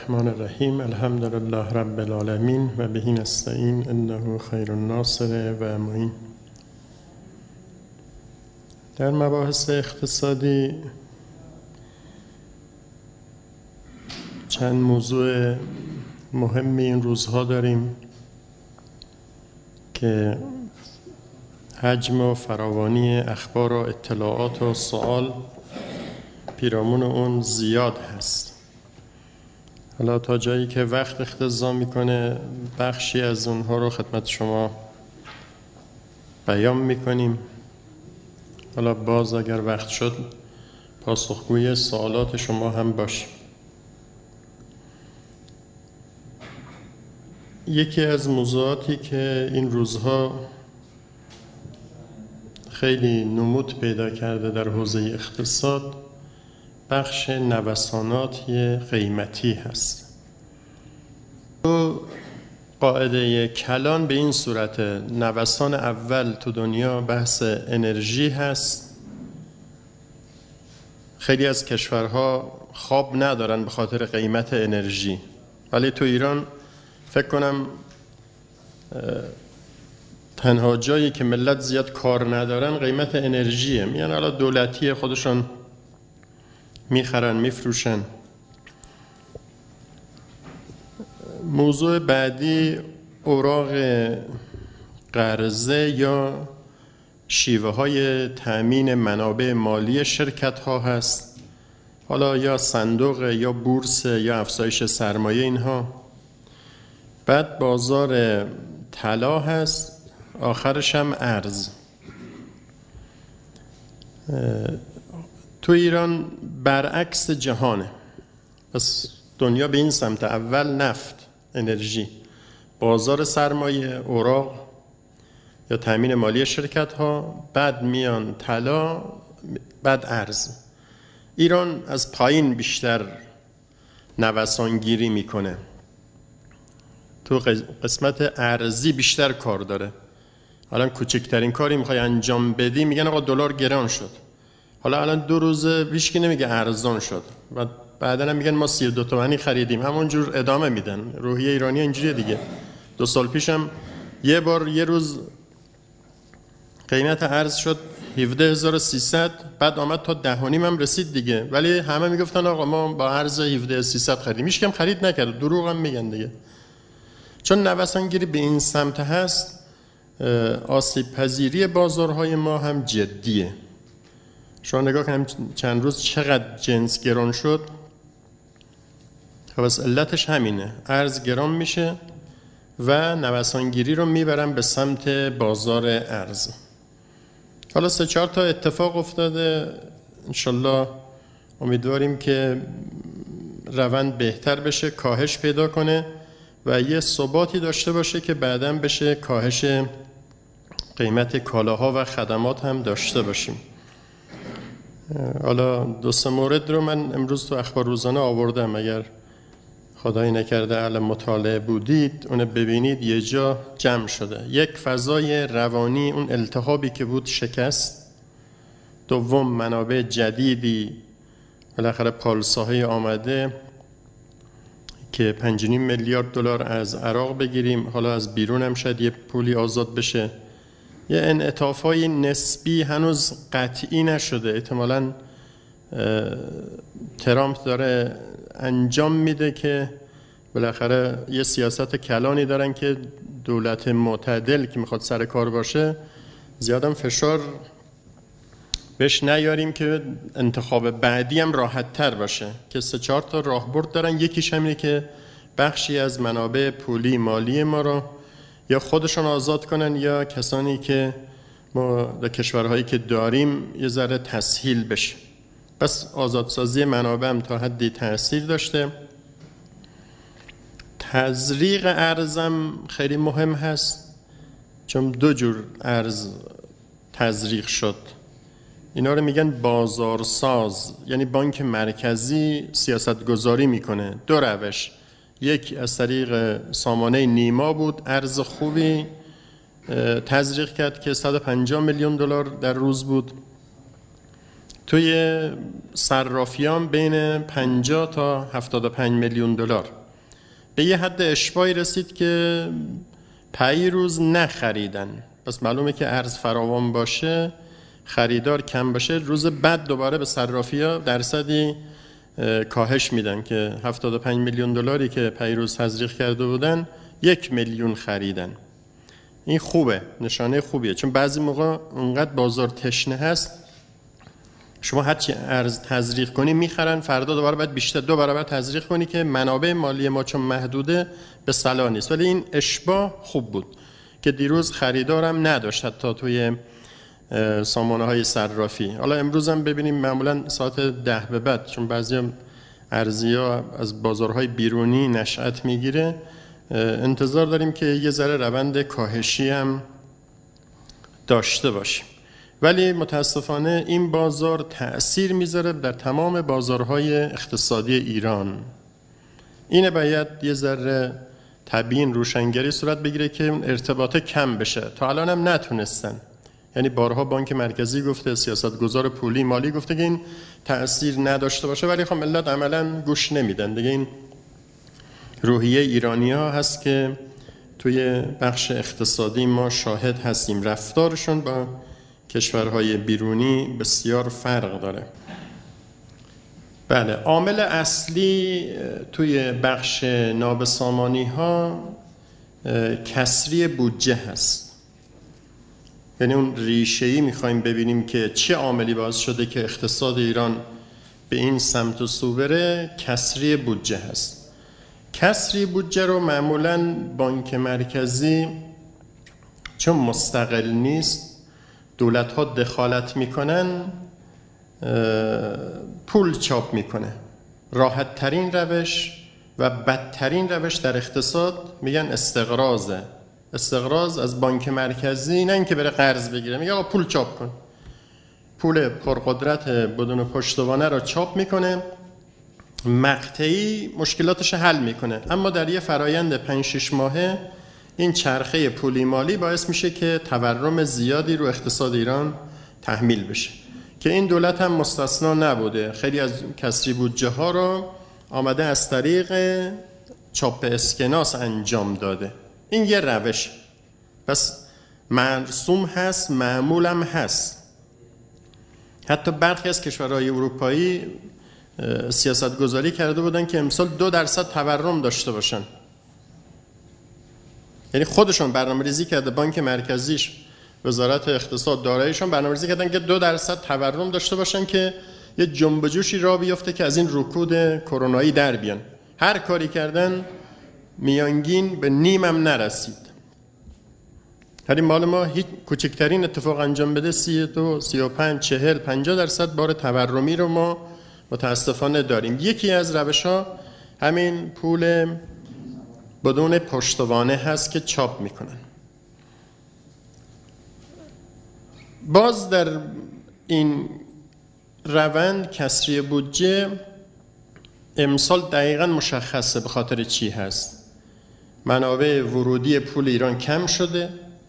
الرحمن الرحیم. الحمد لله رب العالمین و به نستعین انه خیر الناصر و معین. در مباحث اقتصادی چند موضوع مهمی این روزها داریم که حجم و فراوانی اخبار و اطلاعات و سوال پیرامون اون زیاد هست. حالا تا جایی که وقت اقتضا میکنه بخشی از اونها رو خدمت شما بیان میکنیم. حالا باز اگر وقت شد پاسخگوی سوالات شما هم باشیم. یکی از موضوعاتی که این روزها خیلی نمود پیدا کرده در حوزه اقتصاد بخش نوسانات قیمتی هست. قاعده کلان به این صورت: نوسان اول تو دنیا بحث انرژی هست. خیلی از کشورها خواب ندارن به خاطر قیمت انرژی، ولی تو ایران فکر کنم تنها جایی که ملت زیاد کار ندارن قیمت انرژیه. میان حالا دولتی خودشون میخرن میفروشن. موضوع بعدی اوراق قرضه یا شیوه های تأمین منابع مالی شرکت ها هست. حالا یا صندوق یا بورس یا افزایش سرمایه اینها. بعد بازار طلا هست، آخرش هم ارز. تو ایران برعکس جهانه. پس دنیا به این سمت: اول نفت، انرژی، بازار سرمایه، اوراق یا تأمین مالی شرکت ها، بعد میان طلا، بعد ارز. ایران از پایین بیشتر نوسانگیری میکنه، تو قسمت ارزی بیشتر کار داره. الان کوچکترین کاری میخوای انجام بدی میگن آقا دلار گران شد. حالا الان 2 روز هیچکی نمیگه ارزان شد و بعدا هم میگن ما 32 تومانی خریدیم، همونجور ادامه میدن. روحیه ایرانی اینجوریه دیگه. 2 سال پیشم یه روز قیمت ارز شد 17300، بعد آمد تا 10.5 هم رسید دیگه، ولی همه میگفتن آقا ما با ارز 17300 خریدیم. هیچ کم خرید نکرد. دروغ هم میگن دیگه. چون نوسانگیری به این سمت هست، آسیب پذیری بازارهای ما هم جدیه. شما نگاه کنیم چند روز چقدر جنس گران شد. خب علتش همینه، ارز گران میشه و نوسانگیری رو میبرن به سمت بازار ارز. حالا 3-4 تا اتفاق افتاده. انشالله امیدواریم که روند بهتر بشه، کاهش پیدا کنه و یه ثباتی داشته باشه که بعداً بشه کاهش قیمت کالاها و خدمات هم داشته باشیم. حالا 2-3 مورد رو من امروز تو اخبار روزانه آوردم. اگر خدایی نکرده اهل مطالعه بودید اون ببینید، یه جا جمع شده. یک، فضای روانی، اون التهابی که بود شکست. دوم، منابع جدیدی، بالاخره پالساهای آمده که 5.5 میلیارد دلار از عراق بگیریم، حالا از بیرون هم شاید یه پولی آزاد بشه. یه انعطافای نسبی هنوز قطعی نشده. احتمالاً ترامپ داره انجام میده که بالاخره یه سیاست کلانی دارن که دولت معتدل که میخواد سر کار باشه زیادم فشار بهش نیاریم که انتخاب بعدی هم راحت تر باشه. که 3-4 تا راهبرد دارن. یکیش همینه که بخشی از منابع پولی مالی ما رو یا خودشون آزاد کنن یا کسانی که ما در کشورهایی که داریم یه ذره تسهیل بشه. بس آزادسازی منابع هم تا حدی تأثیر داشته. تزریق ارزم خیلی مهم هست، چون 2 جور ارز تزریق شد. اینا رو میگن بازارساز، یعنی بانک مرکزی سیاست گذاری میکنه. 2 روش: یک از طریق سامانه نیما بود، ارز خوبی تزریق کرد که 150 میلیون دلار در روز بود. توی صرافیان بین 50 تا 75 میلیون دلار به یه حد اشباعی رسید که پیروز نخریدن. پس معلومه که ارز فراوان باشه، خریدار کم باشه، روز بعد دوباره به صرافی‌ها درصدی کاهش میدن که 75 میلیون دلاری که پیروز تزریق کرده بودن 1 میلیون خریدن. این خوبه، نشانه خوبیه، چون بعضی موقع اونقدر بازار تشنه هست شما هرچی ارز تزریق کنی میخرن، فردا دوباره باید بیشتر 2 برابر تزریق کنی که منابع مالی ما چون محدوده به صلاح نیست. ولی این اشباع خوب بود که دیروز خریدارم نداشت حتی توی سامانه های صرافی. حالا امروز هم ببینیم معمولا ساعت 10 به بعد، چون بعضی ارزیا از بازارهای بیرونی نشأت میگیره، انتظار داریم که یه ذره روند کاهشی هم داشته باشیم. ولی متاسفانه این بازار تأثیر میذاره در تمام بازارهای اقتصادی ایران. اینه باید یه ذره تبیین روشنگری صورت بگیره که اون ارتباط کم بشه. تا الان هم نتونستن. یعنی بارها بانک مرکزی گفته، سیاستگزار پولی مالی گفته که این تأثیر نداشته باشه، ولی خب ملت عملاً گوش نمیدن دیگه. این روحیه ایرانی‌ها هست که توی بخش اقتصادی ما شاهد هستیم. رفتارشون با کشورهای بیرونی بسیار فرق داره. بله، عامل اصلی توی بخش نابسامانی‌ها کسری بودجه هست. یعنی اون ریشه‌ای می‌خوایم ببینیم که چه عاملی باعث شده که اقتصاد ایران به این سمت و سو بره. کسری بودجه هست. کسری بودجه رو معمولاً بانک مرکزی چون مستقل نیست، دولت‌ها دخالت میکنن، پول چاپ میکنه. راحت ترین روش و بدترین روش در اقتصاد میگن استقراضه. استقراض از بانک مرکزی، نه اینکه بره قرض بگیره، میگه آقا پول چاپ کن. پول پرقدرت بدون پشتوانه را چاپ میکنه، مقطعی مشکلاتش حل میکنه، اما در یه فرایند 5-6 ماهه این چرخه پولی مالی باعث میشه که تورم زیادی رو اقتصاد ایران تحمیل بشه که این دولت هم مستثنا نبوده. خیلی از کسری بودجه ها رو آمده از طریق چاپ اسکناس انجام داده. این یه روش، پس مرسوم هست، معمول هم هست. حتی برخی از کشورهای اروپایی سیاست گذاری کرده بودن که امسال 2% تورم داشته باشن. یعنی خودشون برنامه‌ریزی کرده، بانک مرکزیش، وزارت اقتصاد، داراییشون برنامه‌ریزی کردن که 2% تورم داشته باشن که یه جنب و جوشی راه بیفته که از این رکود کرونایی در بیان. هر کاری کردن میانگین به نیم هم نرسید. هر این مال ما هیچ کوچکترین اتفاق انجام بده 32 35 40 50% بار تورمی رو ما متاسفانه داریم. یکی از روش‌ها همین پول بدون پشتوانه هست که چاپ میکنن. باز در این روند کسری بودجه امسال دقیقاً مشخصه به خاطر چی هست. منابع ورودی پول ایران کم شده،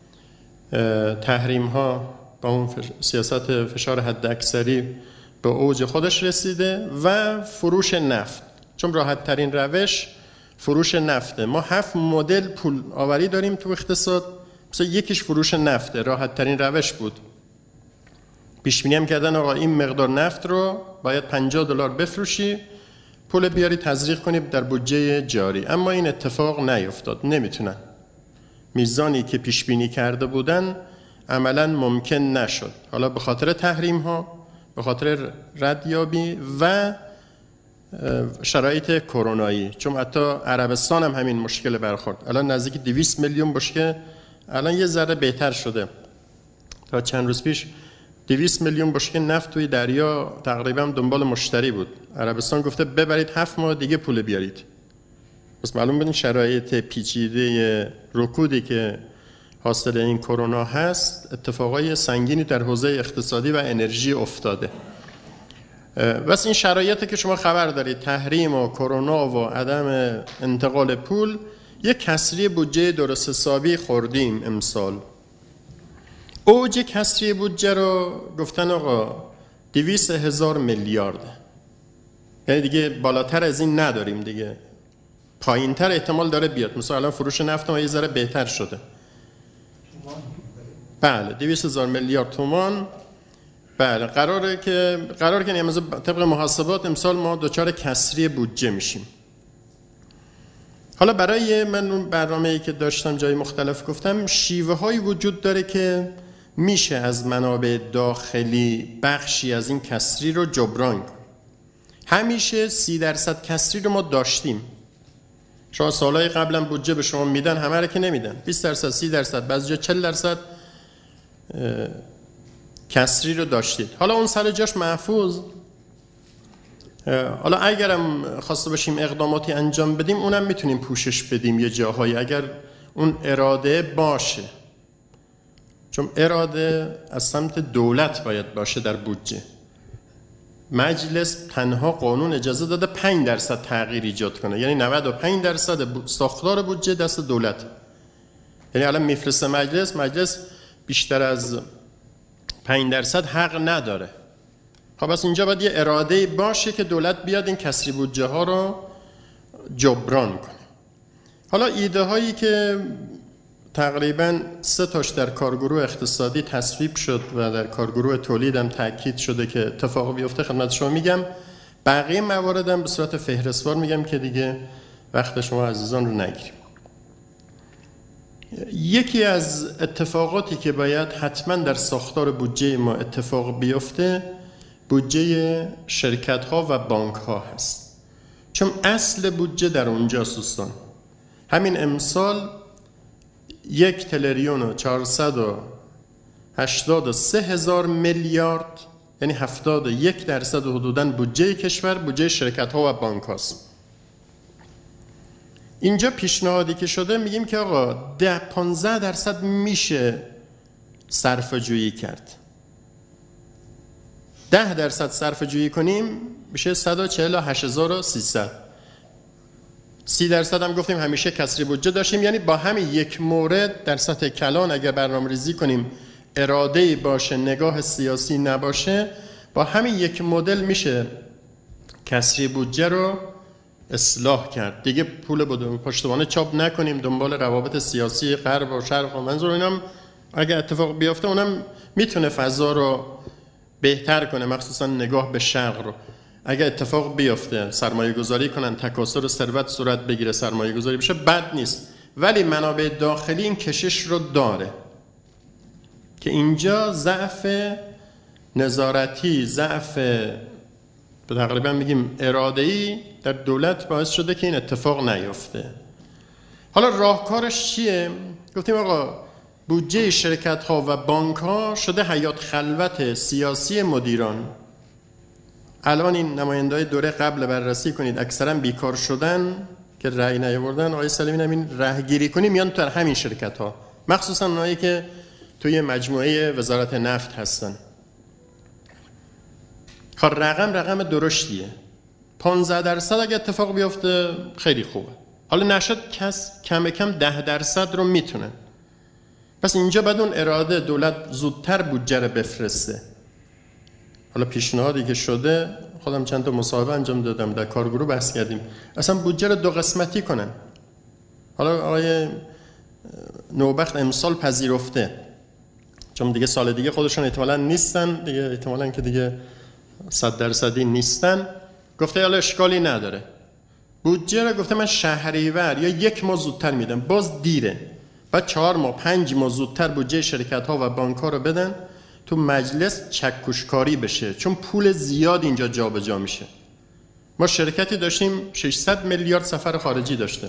تحریم ها با اون سیاست فشار حد اکثری به اوج خودش رسیده و فروش نفت، چون راحت ترین روش فروش نفته. ما 7 مدل پول آوری داریم تو اقتصاد، مثلا یکیش فروش نفته، راحت ترین روش بود. پیش بینی هم کردن آقا این مقدار نفت رو باید $50 بفروشی، پول بیاری تزریق کنی در بودجه جاری. اما این اتفاق نیفتاد، نمیتونن. میزانی که پیش بینی کرده بودن عملاً ممکن نشد، حالا به خاطر تحریم ها، به خاطر ردیابی و شرایط کرونایی. چون حتی عربستان هم همین مشکل برخورد. الان نزدیک 200 میلیون بشکه، الان یه ذره بهتر شده. تا چند روز پیش 200 میلیون بشکه نفت توی دریا تقریبا دنبال مشتری بود. عربستان گفته ببرید 7 ماه دیگه پول بیارید. پس معلوم بدین شرایط پیچیده رکودی که حاصل این کرونا هست، اتفاقای سنگینی در حوزه اقتصادی و انرژی افتاده. بس این شرایطی که شما خبر دارید، تحریم و کرونا و عدم انتقال پول، یک کسری بودجه درست حسابی خوردیم امسال. اوج کسری بودجه رو گفتن آقا 200,000 میلیارد. یعنی دیگه بالاتر از این نداریم دیگه. پایینتر احتمال داره بیاد. مثلا الان فروش نفت ما یه ذره بهتر شده. بله 200,000 میلیارد تومان. بله قراره که طبق محاسبات امسال ما دچار کسری بودجه میشیم. حالا برای من اون برنامه‌ای که داشتم جای مختلف گفتم شیوه هایی وجود داره که میشه از منابع داخلی بخشی از این کسری رو جبران کنیم. همیشه 30% کسری رو ما داشتیم. شما سالهای قبلا بودجه به شما میدن، همه رو که نمیدن. 20%، 30%، بعضی جا 40% کسری رو داشتید. حالا اون سر جاش محفوظ. حالا اگرم خواسته باشیم اقداماتی انجام بدیم اونم میتونیم پوشش بدیم یه جاهایی اگر اون اراده باشه، چون اراده از سمت دولت باید باشه در بودجه. مجلس تنها قانون اجازه داده 5% تغییر ایجاد کنه، یعنی 95% ساختار بودجه دست دولت. یعنی الان میفرسته مجلس بیشتر از 5% حق نداره. خب بس اینجا باید یه اراده باشه که دولت بیاد این کسری بودجه ها رو جبران کنه. حالا ایده هایی که تقریبا 3 تاش در کارگروه اقتصادی تصویب شد و در کارگروه تولید هم تاکید شده که اتفاق بیفته خدمت شما میگم. بقیه مواردم به صورت فهرستوار میگم که دیگه وقت شما عزیزان رو نگیریم. یکی از اتفاقاتی که باید حتما در ساختار بودجه ما اتفاق بیفته بودجه شرکت ها و بانک ها هست، چون اصل بودجه در اونجاست دوستان. همین امسال 1,483,000 میلیارد یعنی 71% حدوداً بودجه کشور بودجه شرکت ها و بانک هاست. اینجا پیشنهادی که شده میگیم که آقا 15% میشه صرفه جویی کرد. 10% صرفه جویی کنیم میشه 148,300. 30% هم گفتیم همیشه کسری بودجه داشتیم، یعنی با همین یک مورد در سطح کلان اگر برنامه ریزی کنیم اراده باشه نگاه سیاسی نباشه با همین یک مدل میشه کسری بودجه رو اصلاح کرد. دیگه پول پشتوانه چاپ نکنیم دنبال روابط سیاسی غرب و شرق و منظور اینم اگر اتفاق بیفته اونم میتونه فضا رو بهتر کنه، مخصوصا نگاه به شرق رو. اگر اتفاق بیفته سرمایه گذاری کنن تکاثر ثروت صورت بگیره سرمایه گذاری بشه بد نیست، ولی منابع داخلی این کشش رو داره که اینجا ضعف نظارتی ضعف تقریبا میگیم اراده‌ای در دولت باعث شده که این اتفاق نیفته. حالا راهکارش چیه؟ گفتیم آقا بودجه شرکت ها و بانک ها شده حیات خلوت سیاسی مدیران. الان این نماینده‌های دوره قبل بررسی کنید اکثرا بیکار شدن که رأی نیاوردن. آقای سلیمی همین راهگیری کنیم میان تو همین شرکت ها، مخصوصا اونایی که توی مجموعه وزارت نفت هستن. خب رقم درشتیه. 15% اگه اتفاق بیفته خیلی خوبه. حالا نشد کم 10% رو میتونه. پس اینجا بعد اون اراده دولت زودتر بودجه رو بفرسته. حالا پیشنهادی که شده خودم چند تا مصاحبه انجام دادم در کارگروه بحث کردیم اصلا بودجه رو 2 قسمتی کنن. حالا آقای نوبخت امسال پذیرفته چون دیگه سال دیگه خودشون احتمالاً نیستن دیگه، احتمالاً که دیگه 100% نیستن، گفته حالا اشکالی نداره بودجه رو گفته من شهریور یا 1 ماه زودتر میدم، باز دیره، بعد 4 ماه 5 ماه زودتر بودجه شرکت ها و بانک ها رو بدن تو مجلس چکشکاری بشه، چون پول زیاد اینجا جابجا میشه. ما شرکتی داشتیم 600 میلیارد سفر خارجی داشته،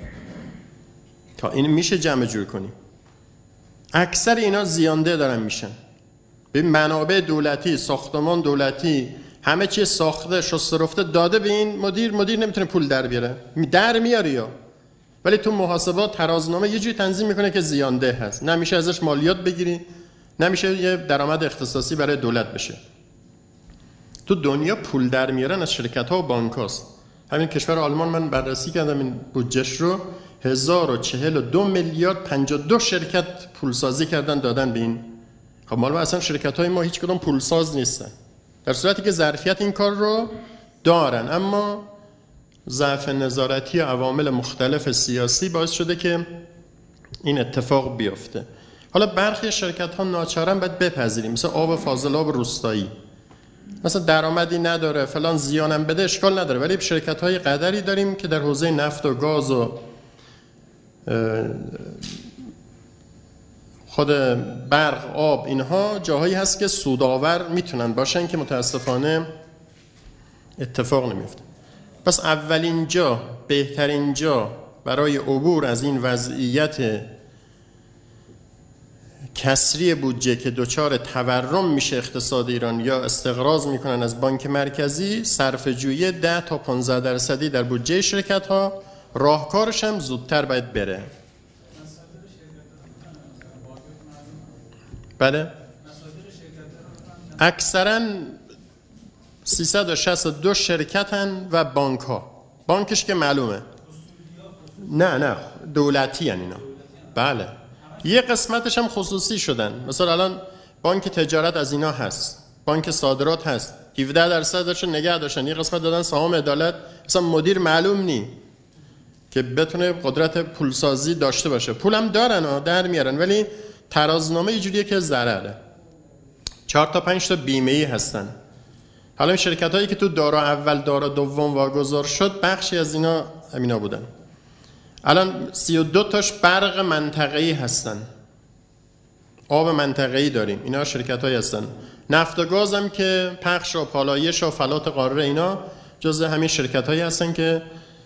تا این میشه جمع جور کنیم. اکثر اینا زیانده دارن میشن. به منابع دولتی، ساختمان دولتی، همه چی ساخته شسته رفته داده به این مدیر نمیتونه پول در بیاره، در میاره یا ولی تو محاسبات ترازنامه یه جوری تنظیم میکنه که زیانده هست، نمیشه ازش مالیات بگیری، نمیشه یه درآمد اختصاصی برای دولت بشه. تو دنیا پول در میارن از شرکت ها و بانک هاست. همین کشور آلمان من بررسی کردم این بودجهش رو 1042 میلیارد 52 شرکت پولسازی کردن دادن به این. خب مال اصلا شرکت های ما هیچ کدوم پولساز نیستن. در صورتی که ظرفیت این کار رو دارن، اما ضعف نظارتی و عوامل مختلف سیاسی باعث شده که این اتفاق بیفته. حالا برخی شرکت ها ناچارن باید بپذیریم، مثل آب فاضلاب روستایی، مثلا درآمدی نداره فلان زیانم بده اشکال نداره، ولی شرکت های قدری داریم که در حوزه نفت و گاز و خود برق، آب، اینها جاهایی هست که سودآور میتونن باشن که متاسفانه اتفاق نمیفته. پس اولین جا، بهترین جا برای عبور از این وضعیت کسری بودجه که دچار تورم میشه اقتصاد ایران یا استقراض میکنن از بانک مرکزی، صرفه‌جویی 10 تا 15% در بودجه شرکت ها، راهکارش هم زودتر باید بره. بله اکثرا 362 شرکتن و بانک ها، بانکش که معلومه نه دولتی هن اینا. بله یه قسمتش هم خصوصی شدن، مثلا الان بانک تجارت از اینا هست، بانک صادرات هست، 17% نگه داشتن، یه قسمت دادن سهام عدالت، مثلا مدیر معلوم نی که بتونه قدرت پولسازی داشته باشه، پولم دارن و در میارن ولی ترازنامه اینجوریه که ضرره. 4 تا 5 تا بیمه‌ای هستن. حالا این شرکت هایی که تو دارا اول دارا دوم واگذار شد بخشی از اینا همینا بودن. الان 32 تاش برق منطقه‌ای هستن، آب منطقه‌ای داریم، اینا شرکت هایی هستن. نفت و گاز هم که پخش و پالایش و فلات قاره اینا جزء همین شرکت هایی هستن که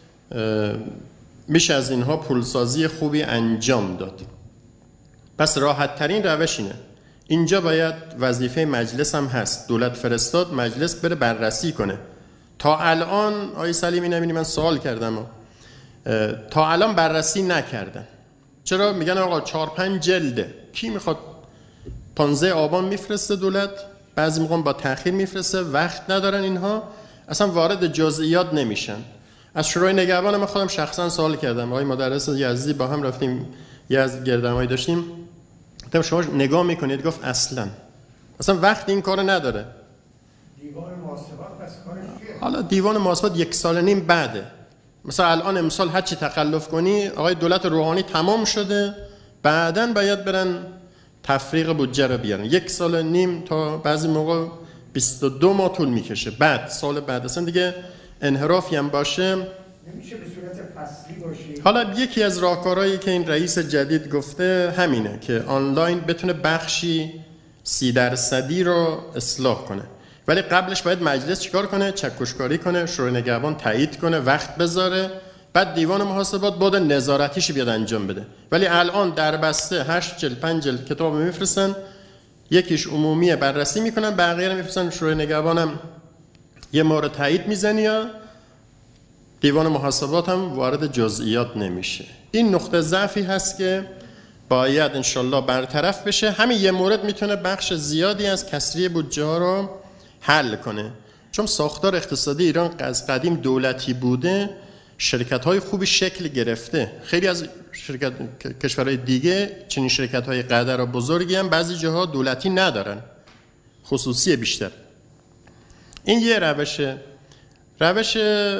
میشه از اینها پولسازی خوبی انجام داد. پس راحت ترین روش اینه. اینجا باید وظیفه مجلس هم هست، دولت فرستاد مجلس بره بررسی کنه. تا الان آقای سلیمی نبینی من سوال کردم تا الان بررسی نکردن. چرا؟ میگن آقا 4-5 جلده، کی میخواد؟ 15 آبان میفرسته دولت، بعضی موقع با تأخیر میفرسته، وقت ندارن اینها، اصلا وارد جزئیات نمیشن. از شورای نگهبان من خودم شخصا سوال کردم، آقای مدرس یزدی با هم رفتیم یزد گردنمایی داشتیم، گفتم شما نگاه میکنید؟ گفت اصلا وقت این کارو نداره. دیوان محاسبات پس کارش چیه؟ حالا دیوان محاسبات 1.5 سال بعده، مثلا الان امسال هر چی تخلف کنی آقای دولت روحانی تمام شده، بعدن باید برن تفریق بودجه رو بیارن، 1.5 سال تا بعضی موقع 22 ماه طول میکشه. بعد سال بعد اصلا دیگه انحرافی هم باشه نمیشه به صورت فصلی باشه. حالا یکی از راهکارهایی که این رئیس جدید گفته همینه که آنلاین بتونه بخشی 30% رو اصلاح کنه، ولی قبلش باید مجلس چیکار کنه؟ چکشکاری کنه، شورای نگهبان تایید کنه، وقت بذاره، بعد دیوان محاسبات بعد نظارتیش بیاد انجام بده. ولی الان در بسته 8 جلد 5 جلد کتاب میفرستن، یکیش عمومی بررسی میکنن، بقیه رو میفرستن شورای نگهبانم یه مورد تایید میزنه یا دیوان محاسبات هم وارد جزئیات نمیشه. این نقطه ضعفی هست که باید انشالله برطرف بشه. همین یه مورد میتونه بخش زیادی از کسری بودجه ها رو حل کنه، چون ساختار اقتصادی ایران از قدیم دولتی بوده، شرکت های خوبی شکل گرفته. خیلی از کشورهای دیگه چنین شرکت های قدر و بزرگی هم بعضی جاها دولتی ندارن، خصوصی بیشتر. این یه روشه. روش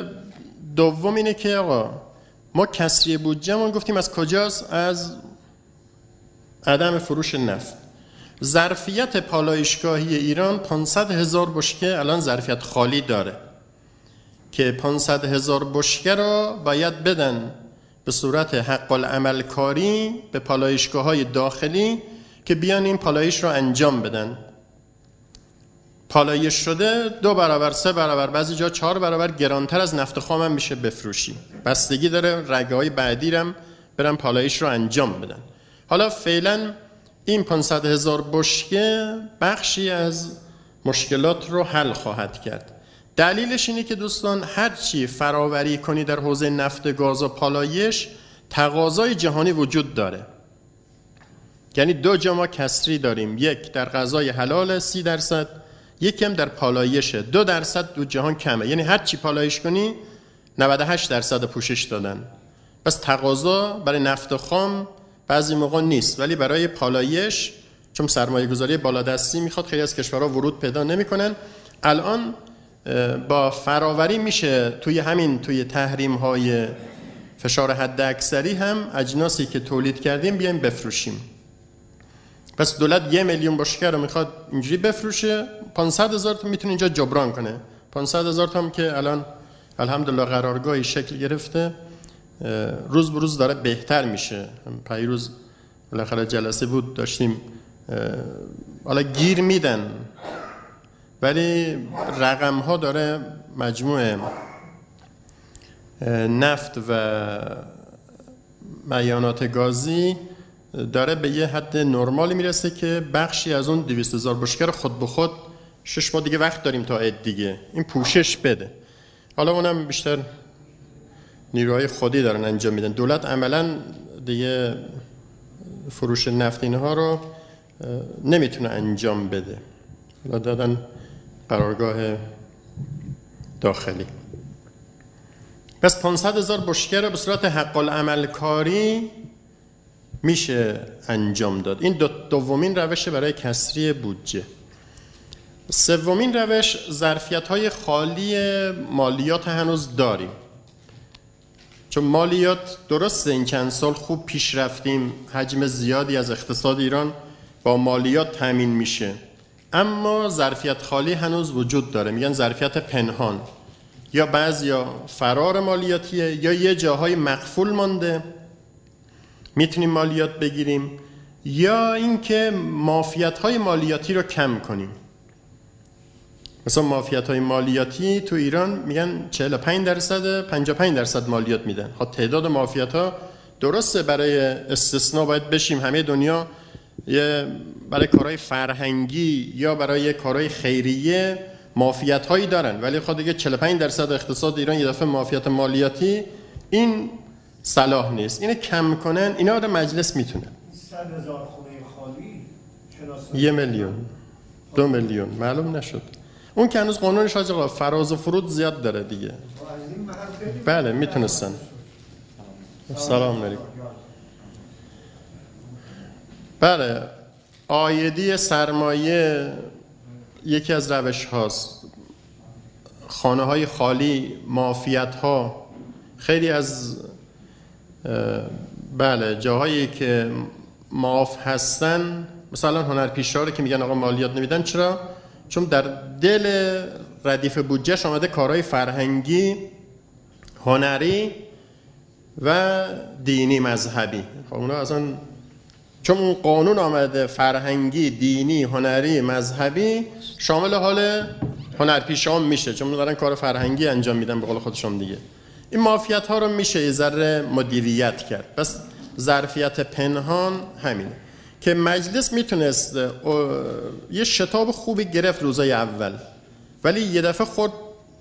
دوم اینه که آقا ما کسری بودجه‌مون گفتیم از کجاست؟ از عدم فروش نفت. ظرفیت پالایشگاهی ایران 500,000 بشکه الان ظرفیت خالی داره که 500,000 بشکه رو باید بدن به صورت حق العمل کاری به پالایشگاه‌های داخلی که بیان این پالایش رو انجام بدن. پالایش شده 2 برابر 3 برابر بعضی جا 4 برابر گرانتر از نفت خام هم میشه بفروشی. بستگی داره رگه‌های بعدی هم برن پالایش رو انجام بدن. حالا فعلا این 500,000 بشکه بخشی از مشکلات رو حل خواهد کرد. دلیلش اینه که دوستان هر چی فراوری کنی در حوزه نفت، گاز و پالایش تقاضای جهانی وجود داره. یعنی 2 جا ما کسری داریم، یک در غذای حلال 30%، یکی هم در پالایش 2% دو جهان کمه، یعنی هر چی پالایش کنی 98% پوشش دادن. پس تقاضا برای نفت خام بعضی موقع نیست، ولی برای پالایش چون سرمایه گذاری بالادستی میخواد خیلی از کشورها ورود پیدا نمیکنن. الان با فراوری میشه توی تحریم های فشار حد اکثری هم اجناسی که تولید کردیم بیایم بفروشیم. پس دولت 1 میلیون بشکه رو میخواد اینجوری بفروشه، 500,000 تا میتونه اینجا جبران کنه. 500,000 تا هم که الان الحمدلله قرارگاهی شکل گرفته، روز به روز داره بهتر میشه. پیروز بالاخره جلسه بود داشتیم، حالا گیر میدن ولی رقم ها داره مجموع نفت و معیانات گازی داره به یه حد نرمالی میرسه که بخشی از اون 200,000 بشکه رو خود به خود 6 ماه دیگه وقت داریم تا عید دیگه این پوشش بده. حالا اونم بیشتر نیروهای خودی دارن انجام میدن. دولت عملا دیگه فروش نفت اینها رو نمیتونه انجام بده، حالا دادن قرارگاه داخلی. پس 500,000 بشکه رو به صورت حق العمل کاری میشه انجام داد. این دومین روش برای کسری بودجه. سومین روش، ظرفیت‌های خالی مالیات هنوز داریم، چون مالیات درسته این چند سال خوب پیش رفتیم، حجم زیادی از اقتصاد ایران با مالیات تامین میشه، اما ظرفیت خالی هنوز وجود داره. میگن ظرفیت پنهان، یا بعضیا فرار مالیاتیه یا یه جاهای مقفول مانده میتونیم مالیات بگیریم، یا اینکه معافیت‌های مالیاتی رو کم کنیم. مثلا معافیت‌های مالیاتی تو ایران میگن 45% 55% مالیات میدن. خب تعداد معافیت‌ها درسته برای استثناء باید بشیم، همه دنیا برای کارهای فرهنگی یا برای کارهای خیریه معافیت‌هایی دارن، ولی خود دیگه 45% اقتصاد ایران یه دفعه معافیت مالیاتی، این صلاح نیست. اینو کم کنن، اینا رو مجلس میتونه. 100,000 خونه خالی 1 میلیون 2 میلیون معلوم نشد. اون که هنوز قانونش آقا فراز و فرود زیاد داره دیگه. بله میتونستن. سلام علیکم. بله، عایدی سرمایه یکی از روش هاست. خانه های خالی، معافیت ها، خیلی از بله جاهایی که معاف هستن، مثلا هنرپیشه‌ها رو که میگن آقا مالیات نمیدن، چرا؟ چون در دل ردیف بودجهش آمده کارهای فرهنگی، هنری و دینی مذهبی. خب اونا اصلا چون اون قانون آمده فرهنگی، دینی، هنری، مذهبی، شامل حال هنرپیشه‌ها میشه، چون دارن کار فرهنگی انجام میدن به قول خودشون دیگه. این معافیت ها رو میشه یه ذره مدیریت کرد. بس ظرفیت پنهان همینه که مجلس میتونست یه شتاب خوبی گرفت روزای اول، ولی یه دفعه خود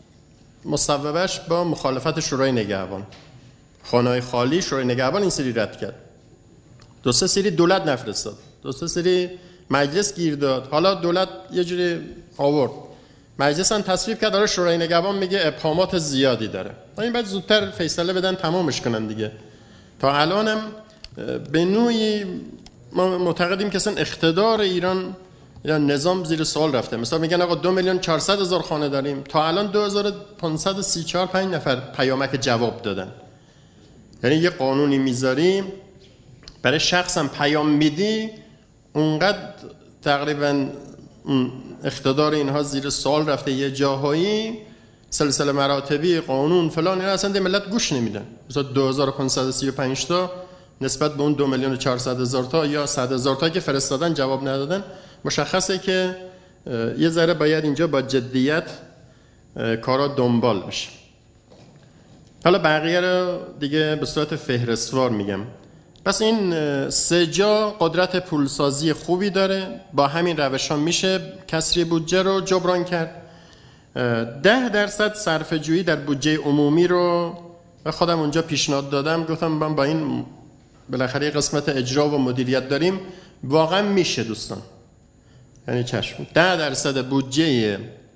مصوبهش با مخالفت شورای نگهبان، خانه‌های خالی، شورای نگهبان این سری رد کرد. 2-3 سری دولت نفرستاد، 2-3 سری مجلس گیر داد. حالا دولت یه جوری آورد، مجلس هم تصویب کرد، داره شورای نگهبان میگه ابهامات زیادی داره. این بعد زودتر فیصله بدن تمامش کنن دیگه. تا الانم به نوعی ما معتقدیم که اصلا اقتدار ایران یا نظام زیر سوال رفته. مثلا میگن آقا 2,400,000 خانه داریم، تا الان 2,534 نفر پیامک جواب دادن. یعنی یه قانونی میذاریم برای شخص هم پیام میدی، اونقدر تقریبا اقتدار اینها زیر سوال رفته، یه جاهایی سلسله مراتبی قانون فلان اینا اصلا ملت گوش نمیدن. مثلا 2,535 تا نسبت به اون 2,400,000 تا یا 100,000 تا که فرستادن جواب ندادن، مشخصه که یه ذره باید اینجا با جدیت کارا دنبال بشه. حالا بقیه رو دیگه به صورت فهرستوار میگم. پس این 3 جا قدرت پولسازی خوبی داره، با همین روش ها میشه کسری بودجه رو جبران کرد. 10% صرفه جویی در بودجه عمومی رو خودم اونجا پیشنهاد دادم، گفتم من با این بالاخره قسمت اجرا و مدیریت داریم، واقعا میشه دوستان. یعنی چشم 10% بودجه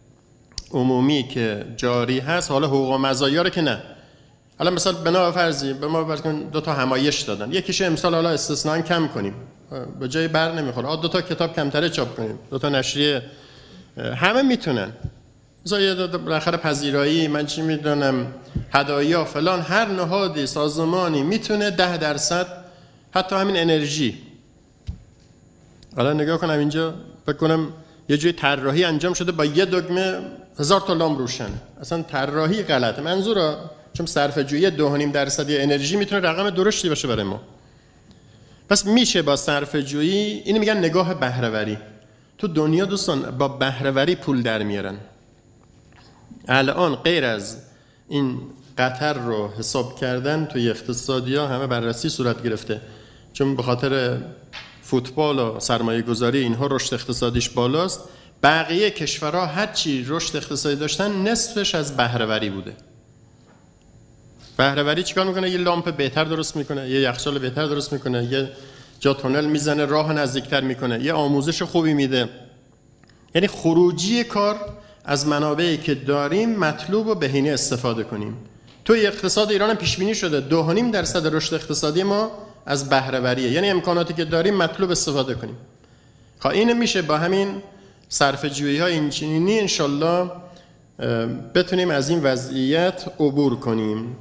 عمومی که جاری هست، حالا حقوق و مزایا رو که نه، حالا مثلا بنا فرضی به ما برکن 2 تا همایش دادن، یکیش امسال حالا استثناء کم کنیم، به جای بر نمیخوره، 2 تا کتاب کمتره چاپ کنیم، 2 تا نشریه، همه میتونن. مثلا یه بالاخره پذیرایی، من چی میدونم، هدایا فلان، هر نهادی سازمانی میتونه 10% حتی همین انرژی. حالا نگاه کنم اینجا فکر کنم یه جای طراحی انجام شده با یه دکمه 1000 تا لامپ روشنه. اصلا طراحی غلطه. منظورم چون صرفه جویی 2.5% انرژی میتونه رقم درشتی باشه برای ما. پس میشه با صرفه جویی، اینو میگن نگاه بهره‌وری. تو دنیا دوستان با بهره‌وری پول در میارن. الان غیر از این قطر رو حساب کردن توی اقتصادی‌ها همه بررسی صورت گرفته، چون به خاطر فوتبال و سرمایه گذاری اینها رشد اقتصادیش بالاست. بقیه کشورها هر چی رشد اقتصادی داشتن نصفش از بهره‌وری بوده. بهره‌وری چیکار میکنه؟ یه لامپ بهتر درست میکنه، یه یخچال بهتر درست میکنه، یه جا تونل میزنه راه نزدیکتر میکنه، یه آموزش خوبی میده. یعنی خروجی کار از منابعی که داریم مطلوب و بهینه استفاده کنیم. توی اقتصاد ایران پیش بینی شده 2.5% رشد اقتصادی ما از بهره‌وریه. یعنی امکاناتی که داریم مطلوب استفاده کنیم. خب این میشه با همین صرفه جویی ها اینچنینی انشالله بتونیم از این وضعیت عبور کنیم.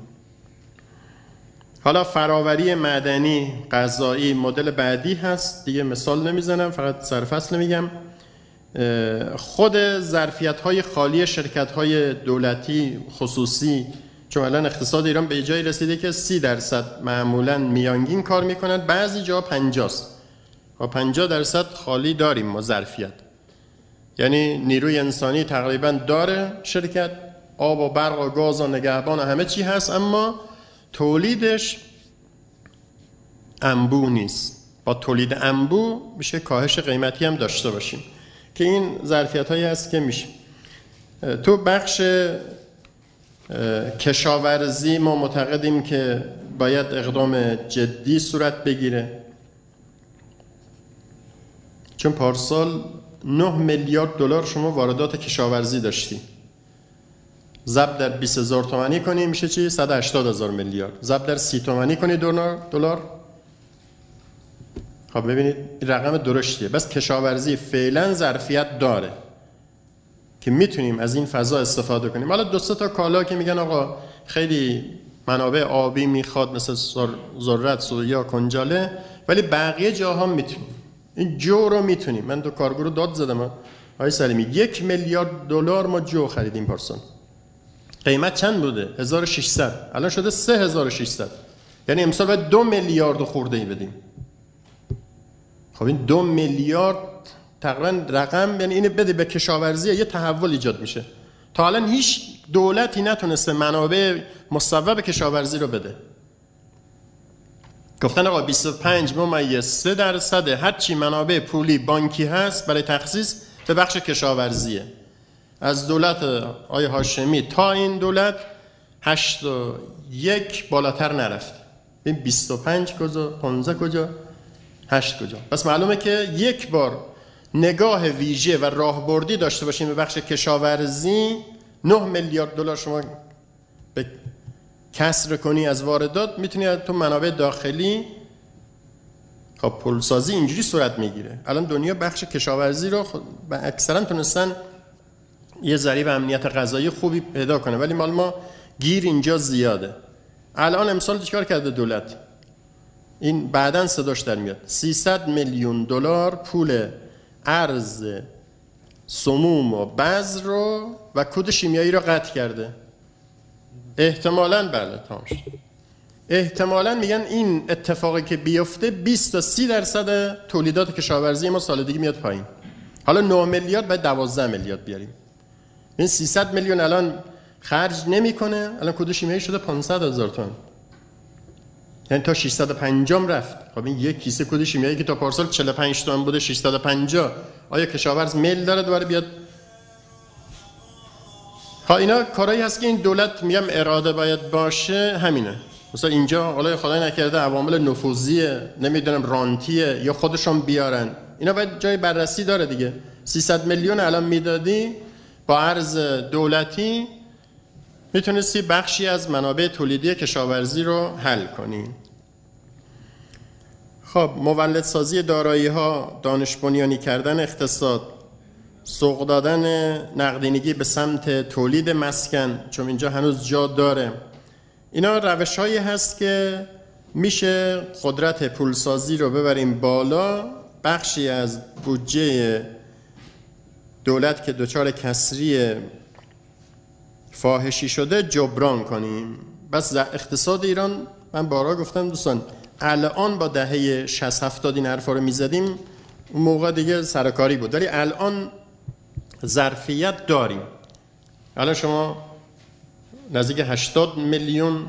حالا فراوری معدنی، غذایی مدل بعدی هست، دیگه مثال نمیزنم، فقط سرفصل میگم. خود ظرفیت‌های خالی شرکت‌های دولتی خصوصی، چون الان اقتصاد ایران به جایی رسیده که 30% معمولاً میانگین کار میکنن، بعضی جا 50%. و 50% خالی داریم ما ظرفیت. یعنی نیروی انسانی تقریباً داره شرکت، آب و برق و گاز و نگهبان و همه چی هست، اما تولیدش انبوه نیست. با تولید انبوه میشه کاهش قیمتی هم داشته باشیم که این ظرفیت هایی هست که میشه. تو بخش کشاورزی ما معتقدیم که باید اقدام جدی صورت بگیره، چون پارسال 9 میلیارد دلار شما واردات کشاورزی داشتی. ضرب در 20,000 تومانی کنی میشه چی؟ 180,000 میلیارد. ضرب در 30 تومانی کنی دلار. خب ببینید این رقم درشتیه. بس کشاورزی فعلا ظرفیت داره که میتونیم از این فضا استفاده کنیم. حالا 2-3 تا کالا که میگن آقا خیلی منابع آبی میخواد، مثل ذرت، سویا، کنجاله، ولی بقیه جاها میتونیم. این جو رو میتونیم. من دو کارگرو داد زدم آقای سلیمی، 1 میلیارد دلار ما جو خریدیم پارسال. قیمت چند بوده؟ 1600. الان شده 3600. یعنی امسال باید 2 میلیارد خورده ای بدیم. خب این 2 میلیارد تقریبا رقم، یعنی اینو بده به کشاورزی، یه تحول ایجاد میشه. تا الان هیچ دولتی نتونسته منابع مصوب کشاورزی رو بده. گفتن آقا 25.3% هر چی منابع پولی بانکی هست برای تخصیص به بخش کشاورزیه. از دولت آقای هاشمی تا این دولت 8.1 بالاتر نرفت. این 25 کجا، 15 کجا، 8 کجا. پس معلومه که یک بار نگاه ویژه و راهبردی داشته باشیم به بخش کشاورزی، 9 میلیارد دلار شما به کسر کنی از واردات، میتونی تو منابع داخلی. خب پولسازی اینجوری صورت میگیره. الان دنیا بخش کشاورزی رو اکثرا تونستن یه ذریب امنیت غذایی خوبی پیدا کنه، ولی مال ما گیر اینجا زیاده. الان امسال چیکار کرده دولت؟ این بعداً صداش در میاد. 300 میلیون دلار پول ارز سموم و بذر رو و کود شیمیایی رو قطع کرده. احتمالاً بله تمام شد. احتمالاً میگن این اتفاقی که بیفته 20 تا 30% تولیدات کشاورزی ما سال دیگه میاد پایین. حالا 9 میلیارد باید 12 میلیارد بیاریم. این 300 میلیون الان خرج نمیکنه، الان کود شیمیایی شده 500,000 تومان. یعنی تا 650 رفت. خب این یک کیسه کود شیمیایی که تا پارسال 45 تومان بوده 650. آیا کشاورز میل داره دوباره بیاد؟ ها اینا کارهایی هست که این دولت میگم اراده باید باشه. همینه. مثلا اینجا حالا خدای نکرده عوامل نفوذیه، نمیدونم رانتیه، یا خودشون بیارن. اینا باید جای بررسی داره دیگه. 300 میلیون الان میدادی با ارز دولتی میتونستی بخشی از منابع تولیدی کشاورزی رو حل کنی. خب مولدسازی دارایی‌ها، دانش بنیانی کردن اقتصاد، سوق دادن نقدینگی به سمت تولید مسکن، چون اینجا هنوز جا داره. اینا روش هایی هست که میشه قدرت پولسازی رو ببریم بالا، بخشی از بودجه دولت که دچار کسری فاحشی شده جبران کنیم. بس اقتصاد ایران، من بارها گفتم دوستان، الان با دهه 60-70 این حرفا رو میزدیم، اون موقع دیگه سرکاری بود، ولی الان ظرفیت داریم. الان شما نزدیک 80 میلیون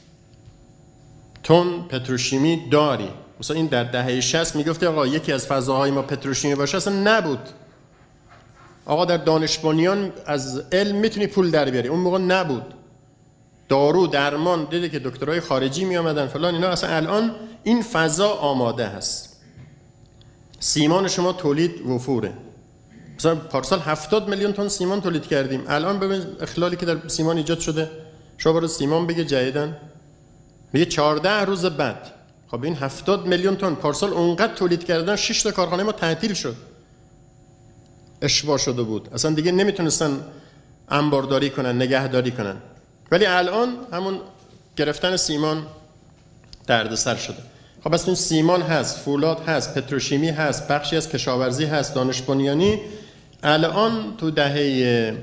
تن پتروشیمی داری. مثلا این در دهه 60 میگفتی آقا یکی از فضاهای ما پتروشیمی باشه، اصلا نبود. آقا در دانش بنیان از علم میتونی پول در بیاری، اون موقع نبود. دارو درمان دیدی که دکترای خارجی می آمدن فلان اینا، اصلا الان این فضا آماده هست. سیمان شما تولید وفوره. مثلا پارسال 70 میلیون تن سیمان تولید کردیم، الان ببین اخلالی که در سیمان ایجاد شده. شما برو سیمان بگه جدیدن میگه 14 روز بعد. خب این 70 میلیون تن پارسال اونقدر تولید کردن، 6 تا کارخانه ما تعطیل شد، اشباع شده بود، اصلا دیگه نمیتونستن انبارداری کنن، نگهداری کنن. ولی الان همون گرفتن سیمان دردسر شده. خب بس این سیمان هست، فولاد هست، پتروشیمی هست، بخشی از کشاورزی هست، دانش بنیانی. الان تو دهه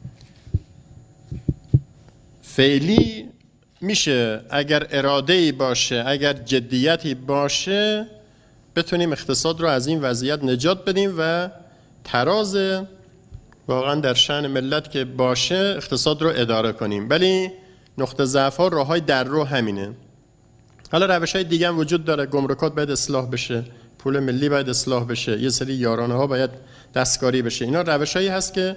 فعلی میشه اگر اراده‌ای باشه، اگر جدیتی باشه، بتونیم اقتصاد رو از این وضعیت نجات بدیم و تراز واقعا در شأن ملت که باشه اقتصاد رو اداره کنیم. ولی نقطه ضعف ها راههای در رو همینه. حالا روش های دیگه هم وجود داره. گمرکات باید اصلاح بشه، پول ملی باید اصلاح بشه، یه سری یارانه ها باید دستکاری بشه. اینا روش هایی هست که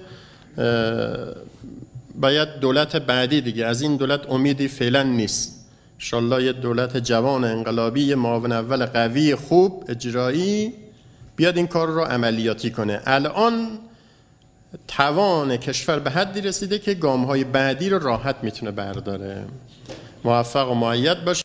باید دولت بعدی، دیگه از این دولت امیدی فعلا نیست، انشالله یه دولت جوان انقلابی، یه معاون اول قوی خوب اجرایی بیاد این کار رو عملیاتی کنه. الان توان کشور به حدی رسیده که گام‌های بعدی رو راحت میتونه برداره. موفق و مؤید باشه.